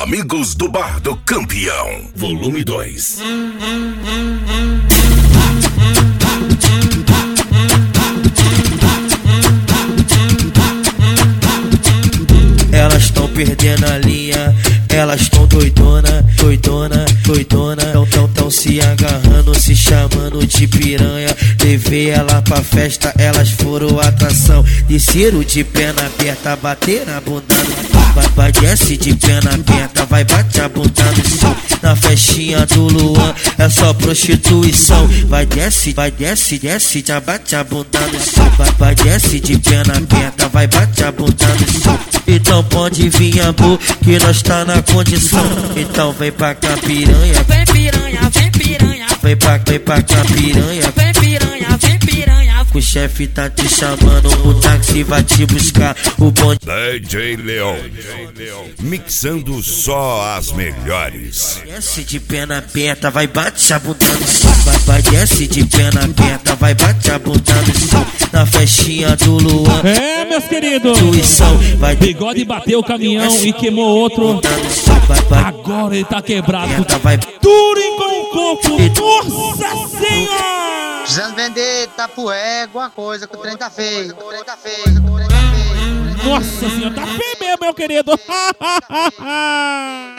Amigos do Bar do Campeão, volume 2. Elas estão perdendo a linha, elas estão doidona, doidona, doidona. Tão se agarrando, se chamando de piranha. Levei ela pra festa, elas foram atração. Desceram de perna aberta, bater na bunda no vai desce de perna aberta, vai bater a bunda no chão. Na festinha do Luan é só prostituição. Vai desce, desce, já bate a bunda no chão. Vai desce de perna aberta, vai bater a bunda no chão. Então pode vir amor, que nós tá na condição. Então vem pra cá piranha, vem piranha, vem piranha. Vem pra cá piranha, vem piranha, vem piranha. O chefe tá te chamando, o táxi vai te buscar. O bonde DJ Leon, mixando só as melhores. Desce de perna aberta, vai bate a bunda no chão. Vai desce de perna aberta, vai bate a bunda no chão. Na festinha do Luan meus queridos, vai Bigode bateu o caminhão e queimou outro. Agora ele tá quebrado. Turem com o coco. Nossa Senhora! Precisando vender tapué, alguma coisa, que o trem tá feio. Nossa Senhora, tá feio mesmo, meu querido.